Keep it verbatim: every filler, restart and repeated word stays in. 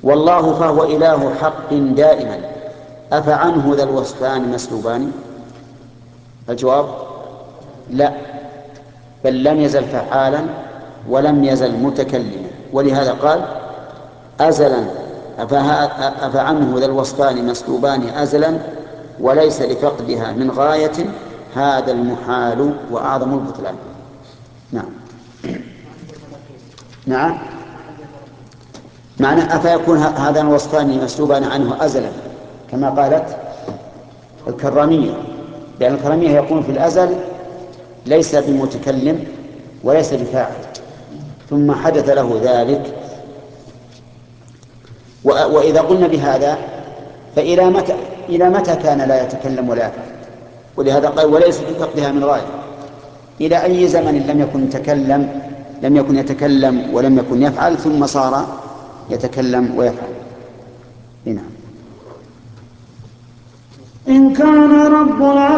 والله فهو إله حق دائما، أفعنه ذا الوصفان مسلوبان؟ الجواب لا، بل لم يزل فعالا ولم يزل متكلما، ولهذا قال أزلا أفعنه ذا الوصفان مسلوبان أزلا وليس لفقدها من غاية هذا المحال وأعظم البطلان. نعم. نعم، معنى أفيكون هذان الوصفان مسلوبان عنه أزلا كما قالت الكرامية، لأن الكرامية يقول في الأزل ليس بمتكلم وليس بفاعل، ثم حدث له ذلك. وإذا قلنا بهذا فإلى متى إلى متى كان لا يتكلم ولا يفعل؟ ولهذا قال وليس في فقدها من غاية. إلى أي زمن لم يكن تكلم لم يكن يتكلم ولم يكن يفعل ثم صار يتكلم ويفعل؟ نعم. إن كان رب